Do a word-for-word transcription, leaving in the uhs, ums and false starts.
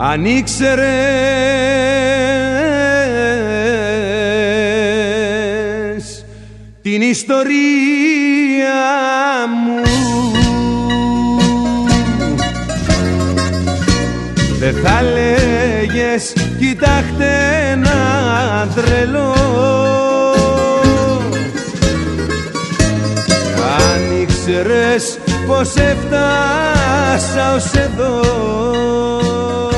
Αν ήξερες την ιστορία μου, δεν θα λέγες κοιτάχτε ένα τρελό. Αν ήξερες πως έφτασα ως εδώ,